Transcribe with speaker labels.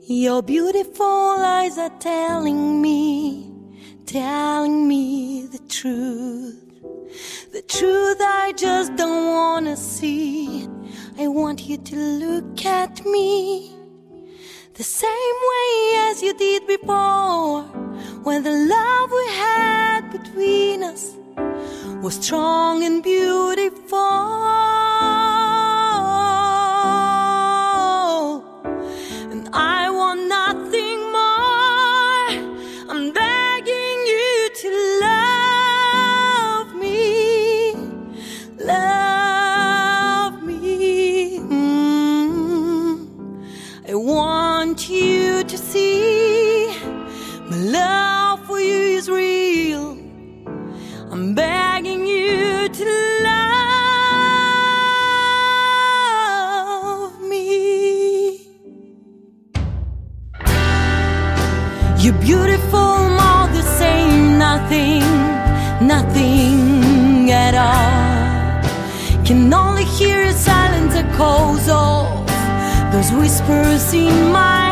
Speaker 1: Your beautiful eyes are telling me the truth I just don't wanna see. I want you to look at me the same way as you did before, when the love we had between us was strong and beautiful. And I want nothing more. I'm begging you to love me, love me. I want you to see my love for you is real. I'm begging you to love me. You're beautiful, more the same, nothing at all. Can only hear silent echoes of those whispers in my